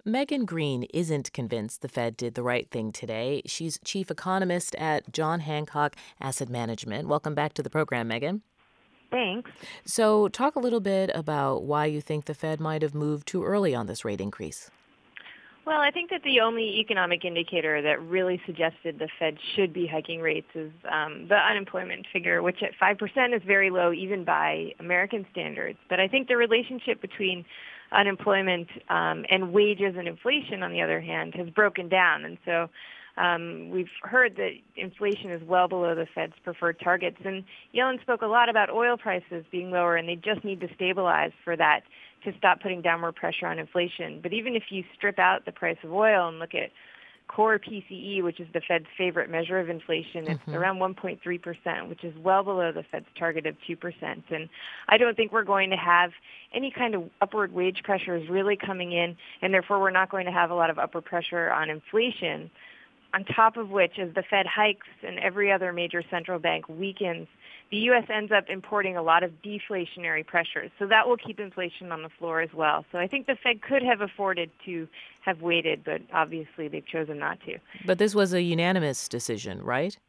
Megan Green isn't convinced the Fed did the right thing today. She's chief economist at John Hancock Asset Management. Welcome back to the program, Megan. Thanks. So, talk a little bit about why you think the Fed might have moved too early on this rate increase. Well, I think that the only economic indicator that really suggested the Fed should be hiking rates is the unemployment figure, which at 5% is very low even by American standards. But I think the relationship between unemployment and wages and inflation, on the other hand, has broken down. And so we've heard that inflation is well below the Fed's preferred targets. And Yellen spoke a lot about oil prices being lower, and they just need to stabilize for that to stop putting downward pressure on inflation. But even if you strip out the price of oil and look at core PCE, which is the Fed's favorite measure of inflation, it's around 1.3%, which is well below the Fed's target of 2%. And I don't think we're going to have any kind of upward wage pressures really coming in, and therefore we're not going to have a lot of upward pressure on inflation. On top of which, as the Fed hikes and every other major central bank weakens, the U.S. ends up importing a lot of deflationary pressures. So that will keep inflation on the floor as well. So I think the Fed could have afforded to have waited, but obviously they've chosen not to. But this was a unanimous decision, right?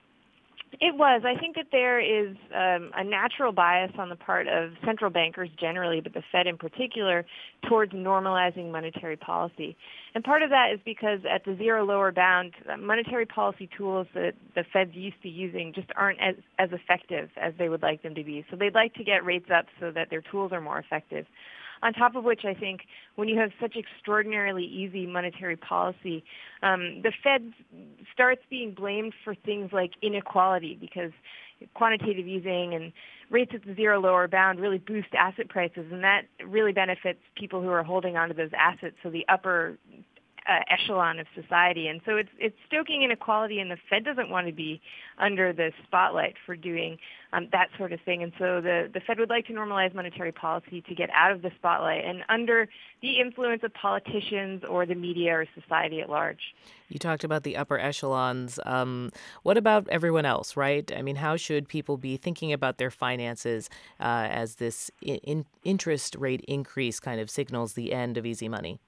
It was. I think that there is a natural bias on the part of central bankers generally, but the Fed in particular, towards normalizing monetary policy. And part of that is because at the zero lower bound, monetary policy tools that the Fed's used to using just aren't as effective as they would like them to be. So they'd like to get rates up so that their tools are more effective. On top of which, I think when you have such extraordinarily easy monetary policy, the Fed starts being blamed for things like inequality because quantitative easing and rates at the zero lower bound really boost asset prices, and that really benefits people who are holding onto those assets, so the upper echelon of society. And so it's stoking inequality, and the Fed doesn't want to be under the spotlight for doing that sort of thing. And so the Fed would like to normalize monetary policy to get out of the spotlight and under the influence of politicians or the media or society at large. You talked about the upper echelons. What about everyone else, right? I mean, how should people be thinking about their finances as this interest rate increase kind of signals the end of easy money?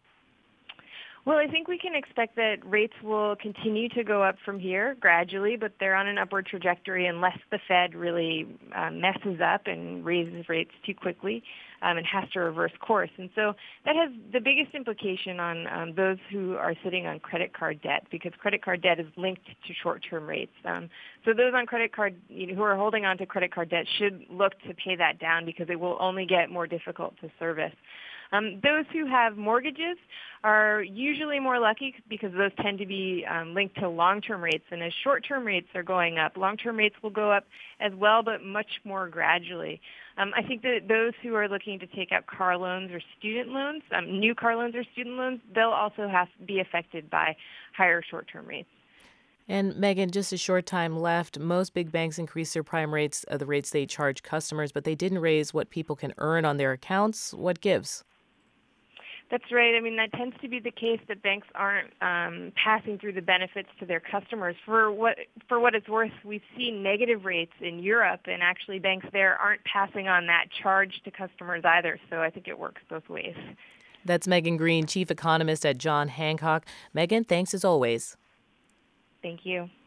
Well, I think we can expect that rates will continue to go up from here gradually, but they're on an upward trajectory unless the Fed really messes up and raises rates too quickly and has to reverse course. And so that has the biggest implication on those who are sitting on credit card debt, because credit card debt is linked to short-term rates. So those on credit card, who are holding on to credit card debt should look to pay that down because it will only get more difficult to service. Those who have mortgages are usually more lucky because those tend to be linked to long-term rates. And as short-term rates are going up, long-term rates will go up as well, but much more gradually. I think that those who are looking to take out car loans or student loans, new car loans or student loans, they'll also have to be affected by higher short-term rates. And Megan, just a short time left. Most big banks increased their prime rates, the rates they charge customers, but they didn't raise what people can earn on their accounts. What gives? That's right. I mean, that tends to be the case that banks aren't passing through the benefits to their customers. For what it's worth, we've seen negative rates in Europe, and actually banks there aren't passing on that charge to customers either. So I think it works both ways. That's Megan Green, chief economist at John Hancock. Megan, thanks as always. Thank you.